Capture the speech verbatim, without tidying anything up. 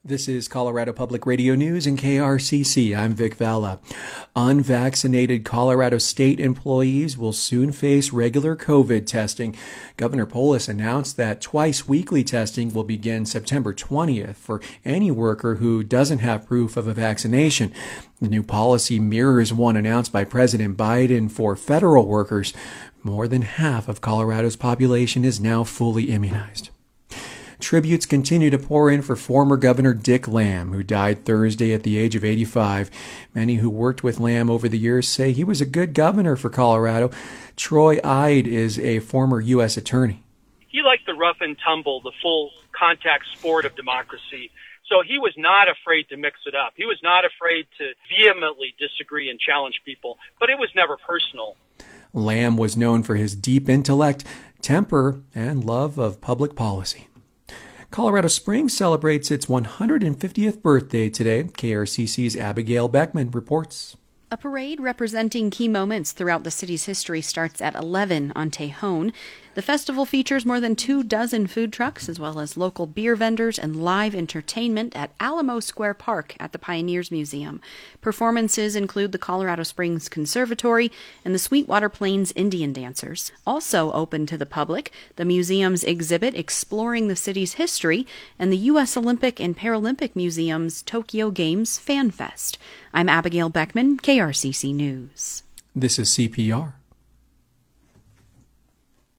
This is Colorado Public Radio News and K R C C. I'm Vic Valla. Unvaccinated Colorado state employees will soon face regular COVID testing. Governor Polis announced that twice weekly testing will begin September twentieth for any worker who doesn't have proof of a vaccination. The new policy mirrors one announced by President Biden for federal workers. More than half of Colorado's population is now fully immunized. Tributes continue to pour in for former Governor Dick Lamm, who died Thursday at the age of eighty-five. Many who worked with Lamm over the years say he was a good governor for Colorado. Troy Ide is a former U S attorney. He liked the rough and tumble, the full contact sport of democracy. So he was not afraid to mix it up. He was not afraid to vehemently disagree and challenge people, but it was never personal. Lamm was known for his deep intellect, temper, and love of public policy. Colorado Springs celebrates its one hundred fiftieth birthday today. K R C C's Abigail Beckman reports. A parade representing key moments throughout the city's history starts at eleven on Tejon. The festival features more than two dozen food trucks, as well as local beer vendors and live entertainment at Alamo Square Park at the Pioneers Museum. Performances include the Colorado Springs Conservatory and the Sweetwater Plains Indian Dancers. Also open to the public, the museum's exhibit exploring the city's history and the U S Olympic and Paralympic Museum's Tokyo Games Fan Fest. I'm Abigail Beckman, K R C C News. This is C P R.